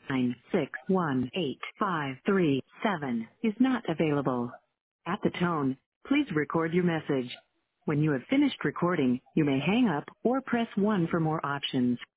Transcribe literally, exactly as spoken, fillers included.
nine six one eight five three seven is not available. At the tone, please record your message. When you have finished recording, you may hang up or press one for more options.